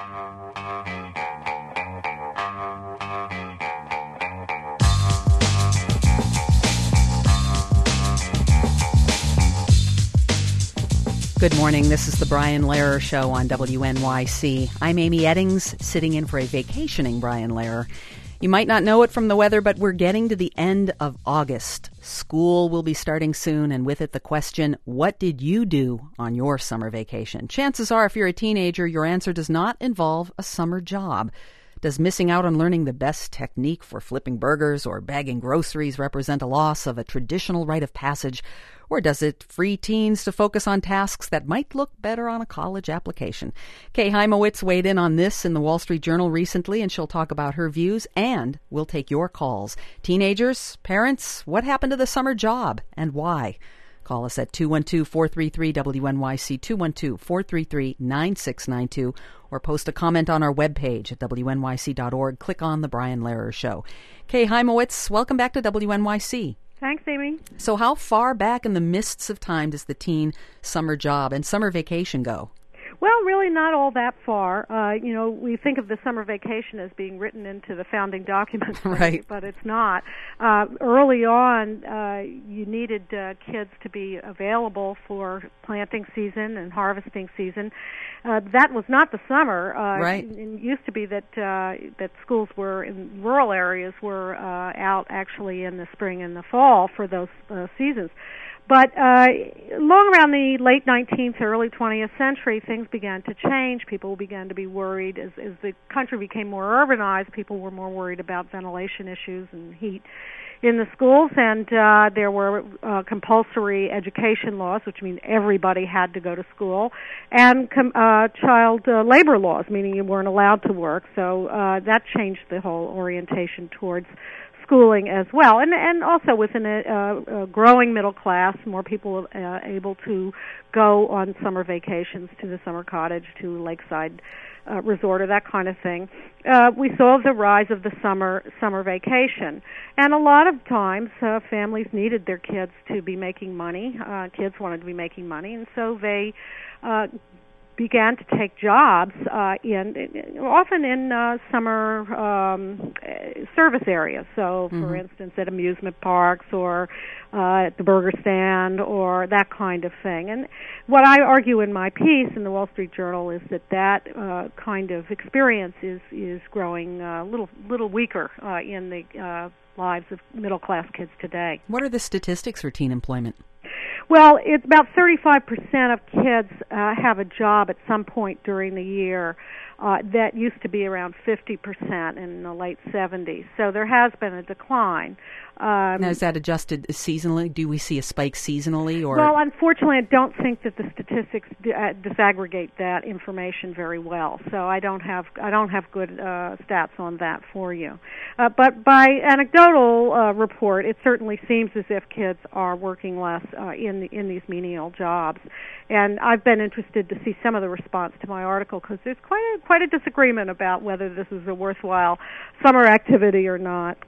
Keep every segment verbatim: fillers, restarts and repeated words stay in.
Good morning. This is the Brian Lehrer Show on W N Y C. I'm Amy Eddings, sitting in for a vacationing Brian Lehrer. You might not know it from the weather, but we're getting to the end of August. School will be starting soon, and with it the question, what did you do on your summer vacation? Chances are, if you're a teenager, your answer does not involve a summer job. Does missing out on learning the best technique for flipping burgers or bagging groceries represent a loss of a traditional rite of passage? Or does it free teens to focus on tasks that might look better on a college application? Kay Heimowitz weighed in on this in the Wall Street Journal recently, and she'll talk about her views, and we'll take your calls. Teenagers, parents, what happened to the summer job and why? Call us at two one two, four three three, W N Y C, two one two, four three three, nine six nine two, or post a comment on our webpage at W N Y C dot org. Click on The Brian Lehrer Show. Kay Heimowitz, welcome back to W N Y C. Thanks, Amy. So how far back in the mists of time does the teen summer job and summer vacation go? Well, really not all that far. Uh, you know, we think of the summer vacation as being written into the founding documents, right? But it's not. Uh, early on, uh, you needed uh, kids to be available for planting season and harvesting season. Uh, that was not the summer. Uh, right. It, it used to be that uh, that schools were in rural areas were uh, out actually in the spring and the fall for those uh, seasons. But uh, long around the late nineteenth, early twentieth century, things began to change. People began to be worried. As, as the country became more urbanized, people were more worried about ventilation issues and heat in the schools, and uh, there were uh, compulsory education laws, which mean everybody had to go to school, and com- uh, child uh, labor laws, meaning you weren't allowed to work. So uh, that changed the whole orientation towards schooling as well, and and also within a, a, a growing middle class, more people uh, able to go on summer vacations to the summer cottage, to lakeside uh, resort, or that kind of thing. Uh, we saw the rise of the summer summer vacation, and a lot of times uh, families needed their kids to be making money. Uh, kids wanted to be making money, and so they Uh, began to take jobs uh, in, often in uh, summer um, service areas. So, for mm-hmm. instance, at amusement parks or uh, at the burger stand or that kind of thing. And what I argue in my piece in the Wall Street Journal is that that uh, kind of experience is is growing a uh, little little weaker uh, in the uh, lives of middle class kids today. What are the statistics for teen employment? Well, it's about thirty-five percent of kids uh, have a job at some point during the year. Uh, that used to be around fifty percent in the late seventies. So there has been a decline. Um, now, is that adjusted seasonally? Do we see a spike seasonally? Or Well, unfortunately, I don't think that the statistics d- uh, disaggregate that information very well. So I don't have I don't have good uh, stats on that for you. Uh, but by anecdotal uh, report, it certainly seems as if kids are working less uh, in the, in these menial jobs. And I've been interested to see some of the response to my article, because there's quite a, quite a disagreement about whether this is a worthwhile summer activity or not.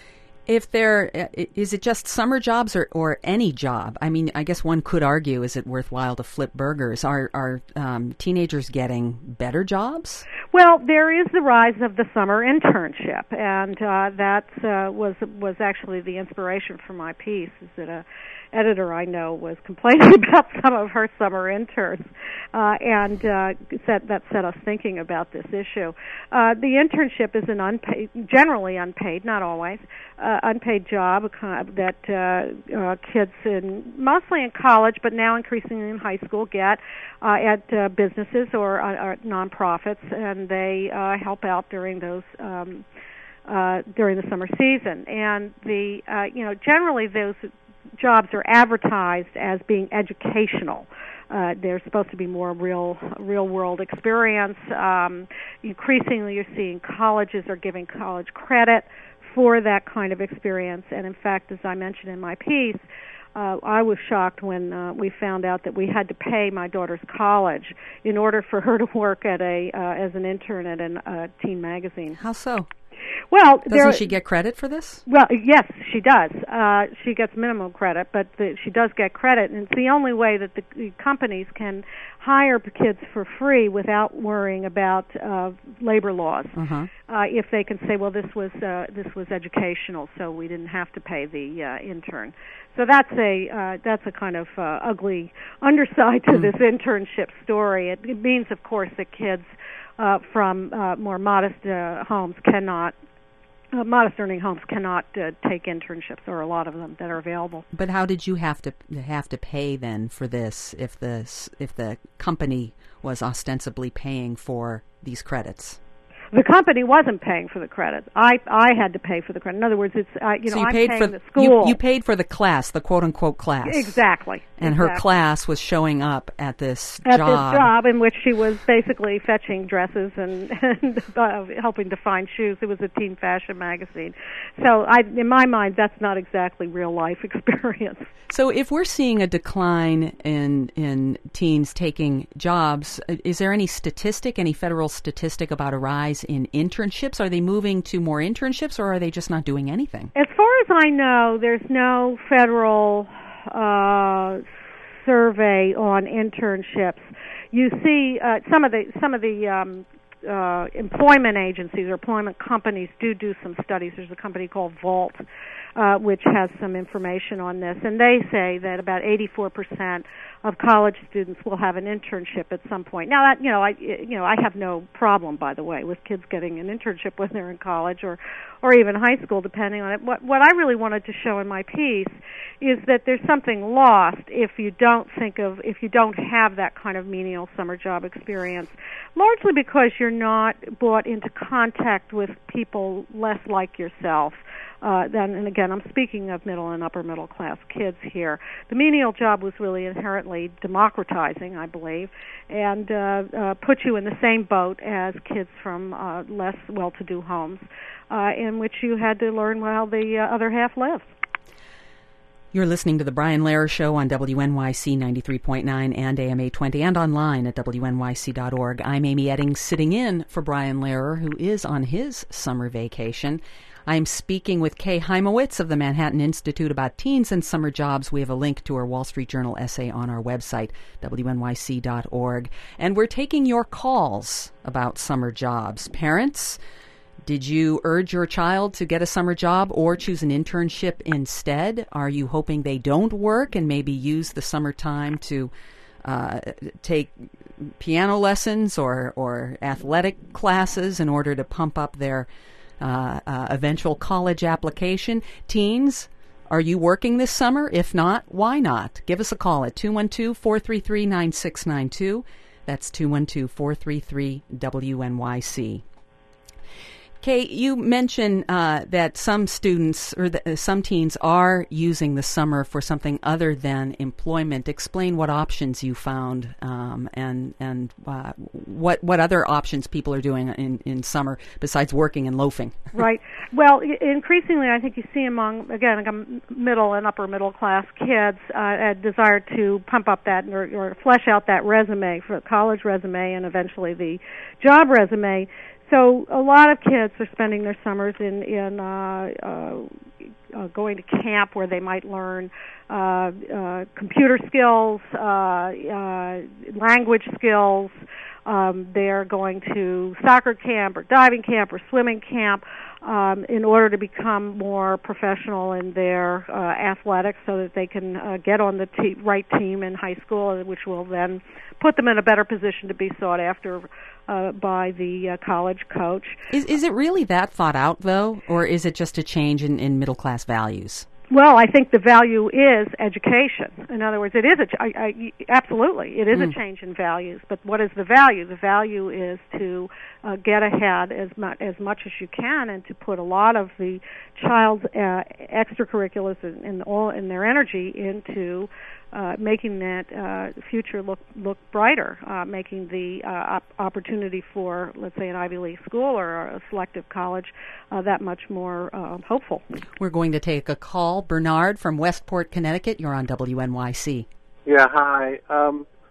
If there, is it just summer jobs or, or any job? I mean, I guess one could argue, is it worthwhile to flip burgers? Are are um, teenagers getting better jobs? Well, there is the rise of the summer internship, and uh, that uh, was was actually the inspiration for my piece, is that a editor I know was complaining about some of her summer interns, uh, and uh, set, that set us thinking about this issue. Uh, the internship is an unpaid, generally unpaid, not always, uh, unpaid job that uh, uh, kids, in, mostly in college, but now increasingly in high school, get uh, at uh, businesses or, uh, or nonprofits, and they uh, help out during those um, uh, during the summer season. And the uh, you know generally those jobs are advertised as being educational. Uh, they're supposed to be more real, real-world experience. Um, increasingly, you're seeing colleges are giving college credit for that kind of experience. And in fact, as I mentioned in my piece, uh, I was shocked when uh, we found out that we had to pay my daughter's college in order for her to work at a uh, as an intern at a uh, teen magazine. How so? Well, doesn't there, she get credit for this? Well, yes, she does. Uh, she gets minimum credit, but the, she does get credit, and it's the only way that the, the companies can hire kids for free without worrying about uh, labor laws. Uh-huh. Uh, if they can say, well, this was uh, this was educational, so we didn't have to pay the uh, intern. So that's a uh, that's a kind of uh, ugly underside to mm. this internship story. It, it means, of course, that kids uh, from uh, more modest uh, homes cannot. Uh, modest earning homes cannot uh, take internships, or a lot of them that are available. But how did you have to have to pay then for this if the if the company was ostensibly paying for these credits? The company wasn't paying for the credit. I I had to pay for the credit. In other words, it's uh, you so know you I'm paid paying for the school. You, you paid for the class, the quote unquote class. Exactly. And exactly. her class was showing up at this at job. this job in which she was basically fetching dresses and, and uh, helping to find shoes. It was a teen fashion magazine. So I, in my mind, that's not exactly real life experience. So if we're seeing a decline in in teens taking jobs, is there any statistic, any federal statistic about a rise in internships? Are they moving to more internships, or are they just not doing anything? As far as I know, there's no federal uh, survey on internships. You see, uh, some of the some of the um, uh, employment agencies or employment companies do do some studies. There's a company called Vault, uh, which has some information on this, and they say that about eighty-four percent of college students will have an internship at some point. Now, that, you know, I you know I have no problem, by the way, with kids getting an internship when they're in college or or even high school, depending on it. What what I really wanted to show in my piece is that there's something lost if you don't think of if you don't have that kind of menial summer job experience, largely because you're not brought into contact with people less like yourself. Uh, then, and again, I'm speaking of middle and upper middle class kids here. The menial job was really inherently democratizing, I believe, and uh, uh, put you in the same boat as kids from uh, less well-to-do homes, uh, in which you had to learn how the uh, other half lives. You're listening to The Brian Lehrer Show on W N Y C ninety-three point nine and A M eight twenty and online at W N Y C dot org. I'm Amy Eddings, sitting in for Brian Lehrer, who is on his summer vacation. I'm speaking with Kay Hymowitz of the Manhattan Institute about teens and summer jobs. We have a link to her Wall Street Journal essay on our website, W N Y C dot org. And we're taking your calls about summer jobs. Parents, did you urge your child to get a summer job or choose an internship instead? Are you hoping they don't work and maybe use the summertime to uh, take piano lessons or, or athletic classes in order to pump up their Uh, uh, eventual college application? Teens, are you working this summer? If not, why not? Give us a call at two one two, four three three, nine six nine two. That's two one two, four three three, W N Y C. Kay, you mentioned uh, that some students or the, uh, some teens are using the summer for something other than employment. Explain what options you found um, and and uh, what what other options people are doing in, in summer besides working and loafing. Right. Well, increasingly, I think you see among, again, middle and upper middle class kids uh, a desire to pump up that or, or flesh out that resume for a college resume and eventually the job resume. So a lot of kids are spending their summers in in uh, uh, uh, going to camp where they might learn uh, uh, computer skills, uh, uh, language skills. Um, they're going to soccer camp or diving camp or swimming camp um, in order to become more professional in their uh, athletics so that they can uh, get on the te- right team in high school, which will then put them in a better position to be sought after uh, by the uh, college coach. Is, is it really that thought out, though, or is it just a change in, in middle-class values? Well, I think the value is education. In other words, it is a I, I, absolutely it is mm. a change in values. But what is the value? The value is to uh, get ahead as much as much as you can, and to put a lot of the child's uh, extracurriculars and, and all in their energy into uh, making that uh, future look look brighter, uh, making the uh, op- opportunity for, let's say, an Ivy League school or a selective college uh, that much more uh, hopeful. We're going to take a call. Bernard from Westport, Connecticut. You're on W N Y C. Yeah, hi. Um,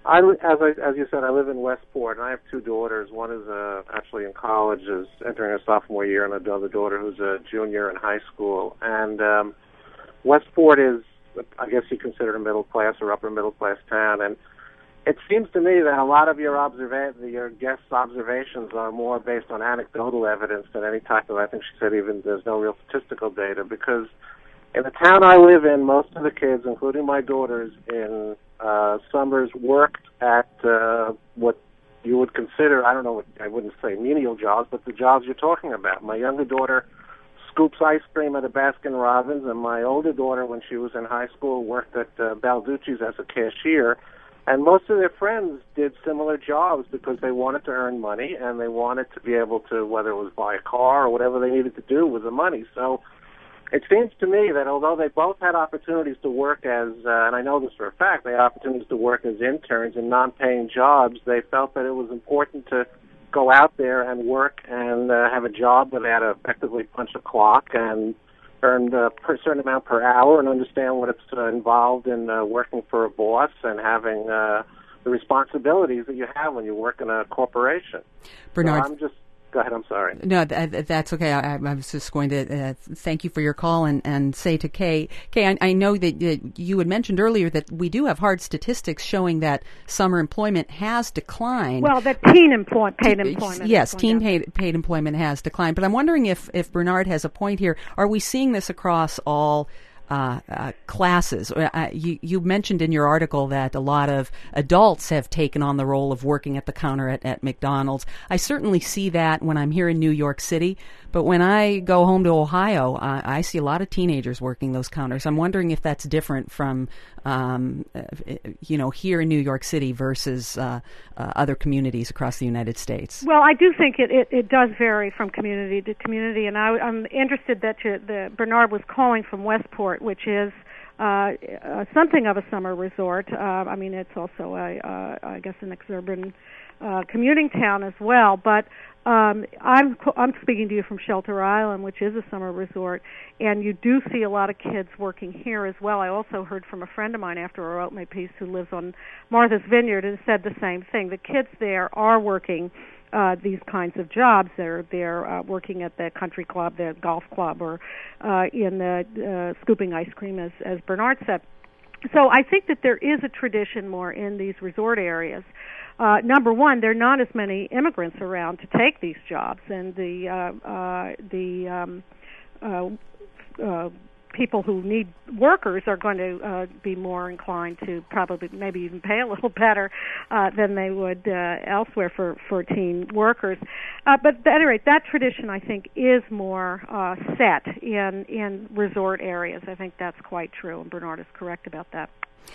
I, as I, as you said, I live in Westport, and I have two daughters. One is uh, actually in college, is entering her sophomore year, and another daughter who's a junior in high school. And um, Westport is, I guess you consider a middle class or upper middle class town. And it seems to me that a lot of your observa- your guests' observations are more based on anecdotal evidence than any type of, I think she said even there's no real statistical data, because in the town I live in, most of the kids, including my daughters, in uh, summers worked at uh, what you would consider, I don't know, what, I wouldn't say menial jobs, but the jobs you're talking about. My younger daughter scoops ice cream at a Baskin Robbins, and my older daughter, when she was in high school, worked at uh, Balducci's as a cashier. And most of their friends did similar jobs because they wanted to earn money, and they wanted to be able to, whether it was buy a car or whatever they needed to do with the money. So it seems to me that although they both had opportunities to work as, uh, and I know this for a fact, they had opportunities to work as interns in non-paying jobs, they felt that it was important to go out there and work and uh, have a job where they had to effectively punch a clock and earn a certain amount per hour and understand what it's uh, involved in uh, working for a boss and having uh, the responsibilities that you have when you work in a corporation. Bernard, so I'm just Go ahead, I'm sorry. No, th- that's okay. I, I was just going to uh, thank you for your call and, and say to Kay, Kay, I, I know that, that you had mentioned earlier that we do have hard statistics showing that summer employment has declined. Well, that teen employment, paid employment. Yes, teen paid, paid employment has declined. But I'm wondering if, if Bernard has a point here. Are we seeing this across all Uh, uh, classes? Uh, you, you mentioned in your article that a lot of adults have taken on the role of working at the counter at, at McDonald's. I certainly see that when I'm here in New York City, but when I go home to Ohio, uh, I see a lot of teenagers working those counters. I'm wondering if that's different from, um, you know, here in New York City versus uh, uh, other communities across the United States. Well, I do think it, it, it does vary from community to community, and I, I'm interested that you, the, Bernard was calling from Westport, which is uh, uh, something of a summer resort. Uh, I mean, it's also, a, uh, I guess, an exurban uh, commuting town as well. But um, I'm I'm speaking to you from Shelter Island, which is a summer resort, and you do see a lot of kids working here as well. I also heard from a friend of mine after I wrote my piece who lives on Martha's Vineyard and said the same thing. The kids there are working Uh, these kinds of jobs. They're they're uh, working at the country club, the golf club, or uh, in the uh, scooping ice cream, as as Bernard said. So I think that there is a tradition more in these resort areas. Uh, number one, there are not as many immigrants around to take these jobs, and the uh, uh, the um, uh, uh, people who need workers are going to uh, be more inclined to probably maybe even pay a little better uh, than they would uh, elsewhere for, for teen workers. Uh, but at any rate, that tradition, I think, is more uh, set in, in resort areas. I think that's quite true, and Bernard is correct about that.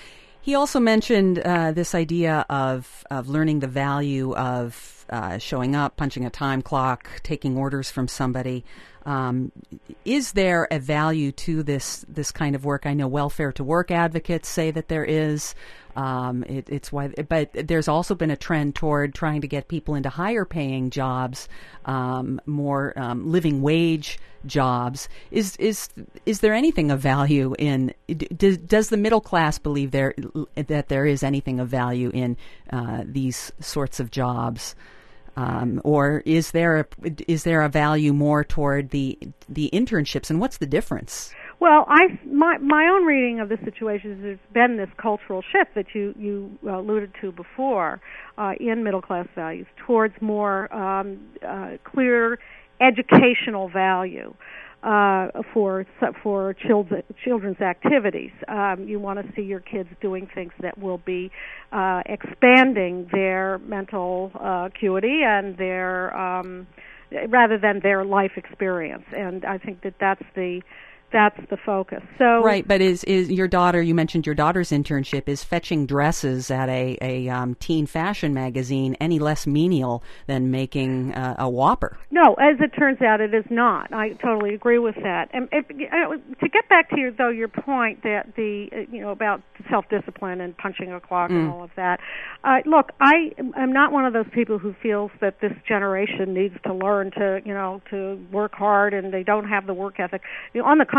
He also mentioned uh, this idea of, of learning the value of uh, showing up, punching a time clock, taking orders from somebody. Um, is there a value to this this kind of work? I know welfare to work advocates say that there is. Um, it, it's why, but there's also been a trend toward trying to get people into higher paying jobs, um, more um, living wage jobs. Is is is there anything of value in? Does, does the middle class believe there that there is anything of value in uh, these sorts of jobs? Um, or is there a, is there a value more toward the the internships, and what's the difference? Well, I my my own reading of the situation is there's been this cultural shift that you you alluded to before uh, in middle class values towards more um, uh, clear educational value uh, for for children, children's activities. Um, you want to see your kids doing things that will be uh, expanding their mental uh, acuity and their um, rather than their life experience. And I think that that's the That's the focus. So right, but is is your daughter? You mentioned your daughter's internship is fetching dresses at a a um, teen fashion magazine any less menial than making uh, a Whopper? No, as it turns out, it is not. I totally agree with that. And if, uh, to get back to your though your point that the uh, you know about self-discipline and punching a clock mm. and all of that. Uh, look, I am not one of those people who feels that this generation needs to learn to you know to work hard and they don't have the work ethic. You know, on the contrary,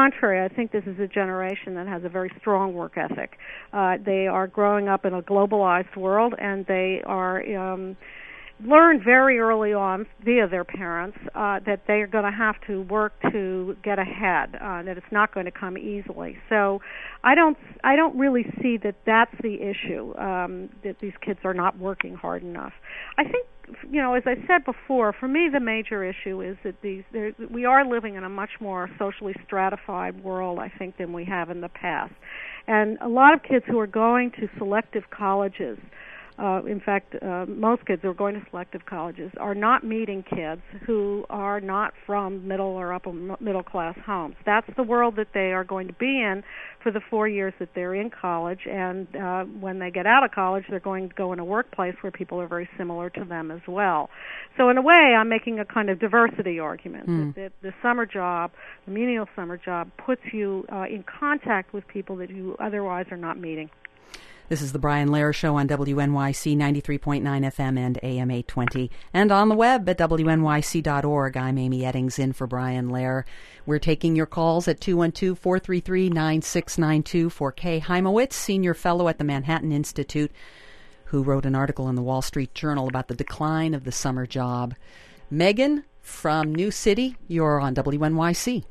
contrary, I think this is a generation that has a very strong work ethic. Uh, they are growing up in a globalized world, and they are um, learned very early on via their parents uh, that they are going to have to work to get ahead, uh, that it's not going to come easily. So I don't I don't really see that that's the issue, um, that these kids are not working hard enough. I think, you know, as I said before, for me the major issue is that these we are living in a much more socially stratified world, I think, than we have in the past. And a lot of kids who are going to selective colleges, Uh, in fact, uh, most kids who are going to selective colleges are not meeting kids who are not from middle or upper middle class homes. That's the world that they are going to be in for the four years that they're in college, and uh, when they get out of college, they're going to go in a workplace where people are very similar to them as well. So in a way, I'm making a kind of diversity argument, mm. that, that the summer job, the menial summer job, puts you uh, in contact with people that you otherwise are not meeting. This is the Brian Lehrer Show on W N Y C ninety-three point nine F M and A M eight twenty, and on the web at W N Y C dot org. I'm Amy Eddings in for Brian Lehrer. We're taking your calls at two one two, four three three, nine six nine two for Kay Heimowitz, Senior Fellow at the Manhattan Institute, who wrote an article in the Wall Street Journal about the decline of the summer job. Megan from New City, you're on W N Y C.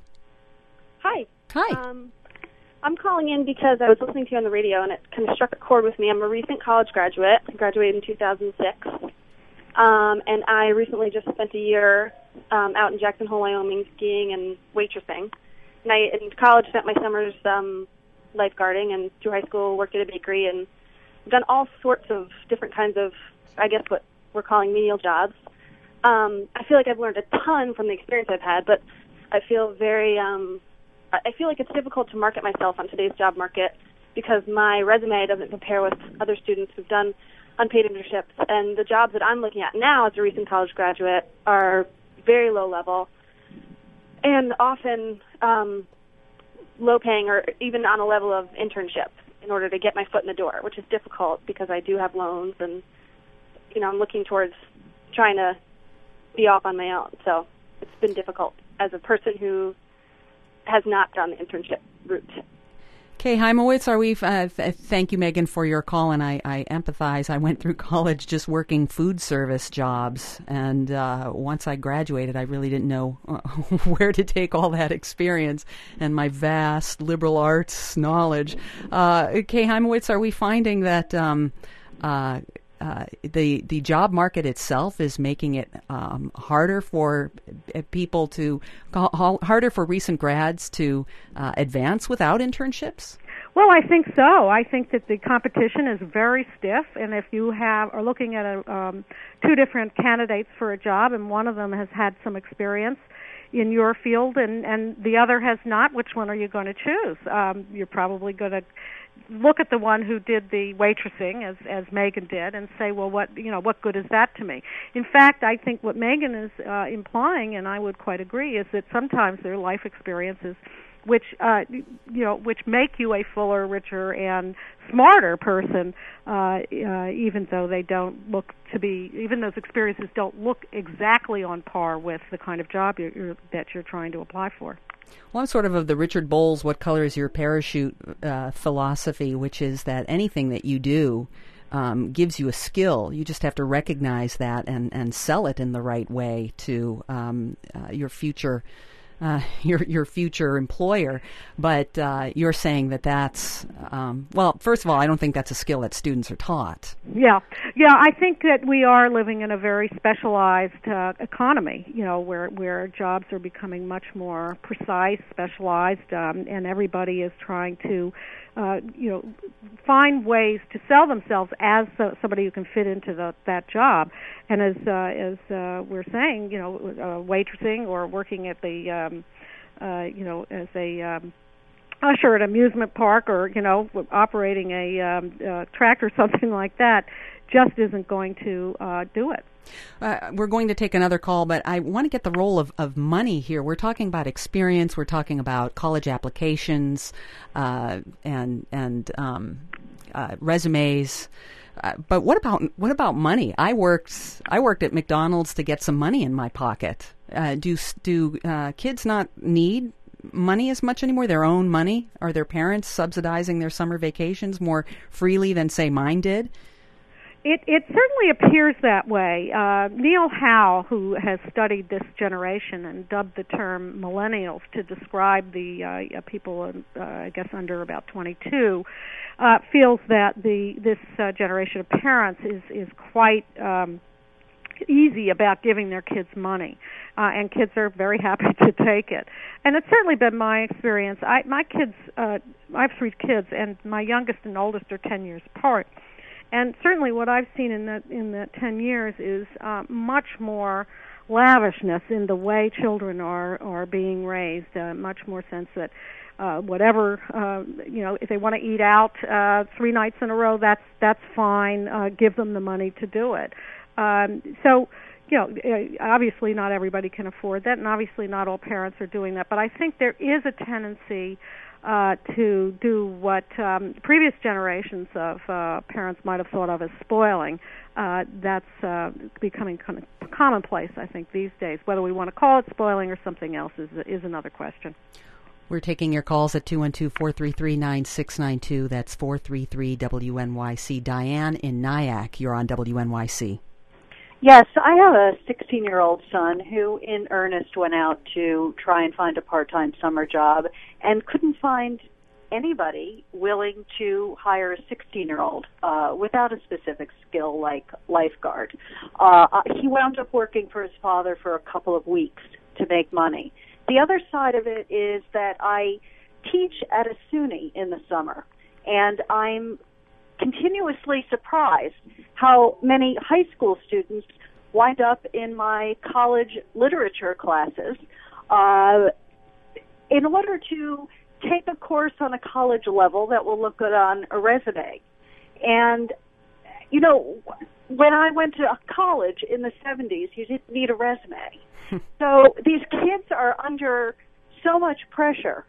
Hi. Hi. Um, I'm calling in because I was listening to you on the radio, and it kind of struck a chord with me. I'm a recent college graduate. I graduated in two thousand six. Um, and I recently just spent a year um, out in Jackson Hole, Wyoming, skiing and waitressing. And I, in college, spent my summers um, lifeguarding, and through high school, worked at a bakery, and done all sorts of different kinds of, I guess, what we're calling menial jobs. Um, I feel like I've learned a ton from the experience I've had, but I feel very... Um, I feel like it's difficult to market myself on today's job market because my resume doesn't compare with other students who've done unpaid internships, and the jobs that I'm looking at now as a recent college graduate are very low level and often um, low paying, or even on a level of internship in order to get my foot in the door, which is difficult because I do have loans, and you know I'm looking towards trying to be off on my own. So it's been difficult as a person who has not done the internship route. Kay Heimowitz, are we? Uh, th- thank you, Megan, for your call, and I, I empathize. I went through college just working food service jobs, and uh, once I graduated, I really didn't know where to take all that experience and my vast liberal arts knowledge. Uh, Kay Heimowitz, are we finding that um, uh, Uh, the the job market itself is making it um, harder for people to harder for recent grads to uh, advance without internships? Well, I think so. I think that the competition is very stiff, and if you have are looking at a, um, two different candidates for a job, and one of them has had some experience in your field, and, and the other has not, which one are you going to choose? Um, you're probably going to look at the one who did the waitressing, as as Megan did, and say, well, what you know, what good is that to me? In fact, I think what Megan is uh, implying, and I would quite agree, is that sometimes their life experiences, which uh, you know, which make you a fuller, richer, and smarter person, uh, uh, even though they don't look to be, even those experiences don't look exactly on par with the kind of job you're, you're, that you're trying to apply for. Well, I'm sort of of the Richard Bowles, what color is your parachute uh, philosophy, which is that anything that you do um, gives you a skill. You just have to recognize that and, and sell it in the right way to um, uh, your future uh, your your future employer. But uh, you're saying that that's, um, well, first of all, I don't think that's a skill that students are taught. Yeah. Yeah, I think that we are living in a very specialized uh, economy, you know, where, where jobs are becoming much more precise, specialized, um, and everybody is trying to, uh, you know, find ways to sell themselves as uh, somebody who can fit into the, that job. And as uh, as uh, we're saying, you know, uh, waitressing or working at the, um, uh, you know, as a um, usher at an amusement park, or you know, operating a um, uh, track or something like that, just isn't going to uh, do it. Uh, we're going to take another call, but I want to get the role of, of money here. We're talking about experience. We're talking about college applications uh, and and um, uh, resumes. Uh, but what about what about money? I worked I worked at McDonald's to get some money in my pocket. Uh, do do uh, kids not need money as much anymore, their own money? Are their parents subsidizing their summer vacations more freely than, say, mine did? It, it certainly appears that way. Uh, Neil Howe, who has studied this generation and dubbed the term millennials to describe the uh, people, uh, I guess, under about twenty-two, uh, feels that the this uh, generation of parents is is quite um, easy about giving their kids money, uh, and kids are very happy to take it. And it's certainly been my experience. I, my kids, uh, I have three kids, and my youngest and oldest are ten years apart. And certainly what I've seen in that in that ten years is uh, much more lavishness in the way children are, are being raised, uh, much more sense that uh, whatever, uh, you know, if they want to eat out uh, three nights in a row, that's that's fine. Uh, give them the money to do it. Um, so, you know, obviously not everybody can afford that, and obviously not all parents are doing that. But I think there is a tendency Uh, to do what um, previous generations of uh, parents might have thought of as spoiling. Uh, that's uh, becoming kind of commonplace, I think, these days. Whether we want to call it spoiling or something else is is another question. We're taking your calls at two one two, four three three, nine six nine two. That's four three three W N Y C. Diane in Nyack, you're on W N Y C. Yes, I have a sixteen-year-old son who in earnest went out to try and find a part-time summer job and couldn't find anybody willing to hire a sixteen-year-old uh, without a specific skill like lifeguard. Uh, he wound up working for his father for a couple of weeks to make money. The other side of it is that I teach at a SUNY in the summer, and I'm continuously surprised how many high school students wind up in my college literature classes uh, in order to take a course on a college level that will look good on a resume. And, you know, when I went to college in the seventies, you didn't need a resume. So these kids are under so much pressure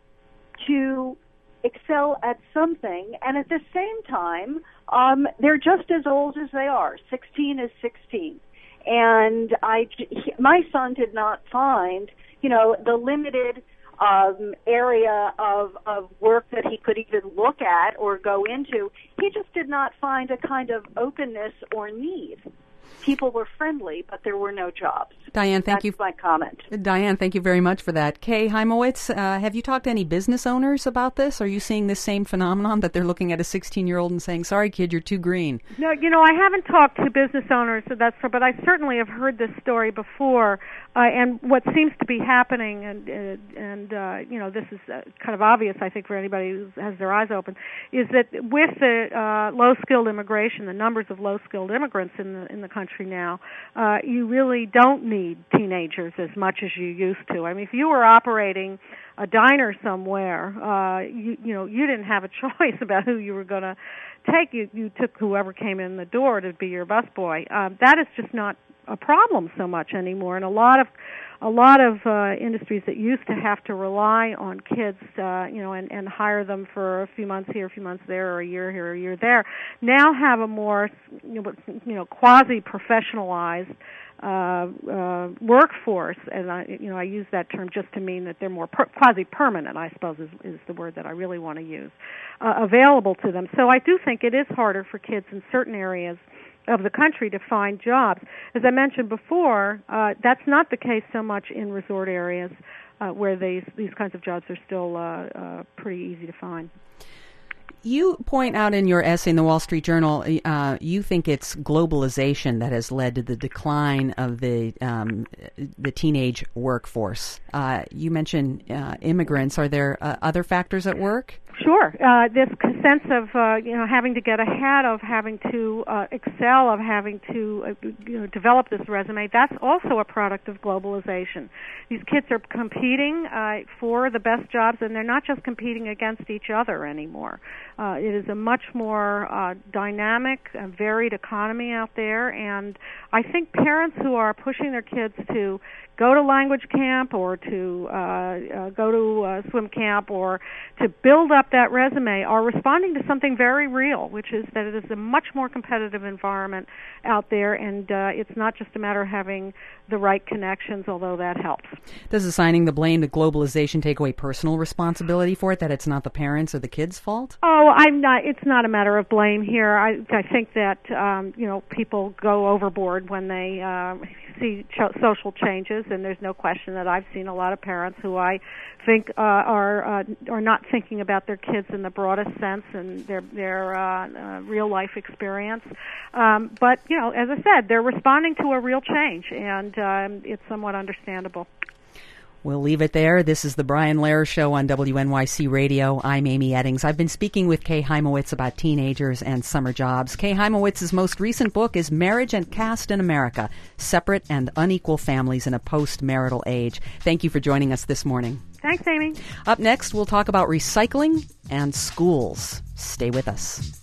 to excel at something, and at the same time, um, they're just as old as they are. sixteen is sixteen. And I, my son did not find, you know, the limited um, area of, of work that he could even look at or go into. He just did not find a kind of openness or need. People were friendly, but there were no jobs. Diane, thank That's you. That's my comment. Diane, thank you very much for that. Kay Heimowitz, uh, have you talked to any business owners about this? Are you seeing this same phenomenon that they're looking at a sixteen-year-old and saying, sorry, kid, you're too green? No, you know, I haven't talked to business owners, so that's, but I certainly have heard this story before. Uh, and what seems to be happening, and, uh, and uh, you know, this is uh, kind of obvious, I think, for anybody who has their eyes open, is that with the uh, low-skilled immigration, the numbers of low-skilled immigrants in the in the country now, uh, you really don't need teenagers as much as you used to. I mean, if you were operating a diner somewhere, uh, you, you know, you didn't have a choice about who you were going to take. You, you took whoever came in the door to be your busboy. Um, that is just not a problem so much anymore, and a lot of a lot of uh, industries that used to have to rely on kids, uh, you know, and, and hire them for a few months here, a few months there, or a year here, a year there, now have a more, you know, you know quasi-professionalized uh, uh, workforce, and I, you know, I use that term just to mean that they're more per- quasi-permanent, I suppose, is, is the word that I really want to use, uh, available to them. So I do think it is harder for kids in certain areas of the country to find jobs. As I mentioned before, uh, that's not the case so much in resort areas uh, where these these kinds of jobs are still uh, uh, pretty easy to find. You point out in your essay in the Wall Street Journal, uh, you think it's globalization that has led to the decline of the um, the teenage workforce. Uh, you mentioned uh, immigrants. Are there uh, other factors at work? Sure. Uh, this sense of uh, you know having to get ahead, of having to uh, excel, of having to uh, you know develop this resume. That's also a product of globalization. These kids are competing uh, for the best jobs, and they're not just competing against each other anymore. Uh, it is a much more uh, dynamic, uh, varied economy out there, and I think parents who are pushing their kids to go to language camp or to uh, uh, go to uh, swim camp or to build up that resume are responding to something very real, which is that it is a much more competitive environment out there, and uh, it's not just a matter of having the right connections, although that helps. Does assigning the blame to globalization take away personal responsibility for it, that it's not the parents or the kids' fault? Oh, I'm not. It's not a matter of blame here. I, I think that um, you know people go overboard when they uh, see ch- social changes, and there's no question that I've seen a lot of parents who I think uh, are uh, are not thinking about their kids in the broadest sense and their their uh, uh, real life experience. Um, but you know, as I said, they're responding to a real change, and um, it's somewhat understandable. We'll leave it there. This is the Brian Lehrer Show on W N Y C Radio. I'm Amy Eddings. I've been speaking with Kay Hymowitz about teenagers and summer jobs. Kay Hymowitz's most recent book is Marriage and Caste in America, Separate and Unequal Families in a Post-Marital Age. Thank you for joining us this morning. Thanks, Amy. Up next, we'll talk about recycling and schools. Stay with us.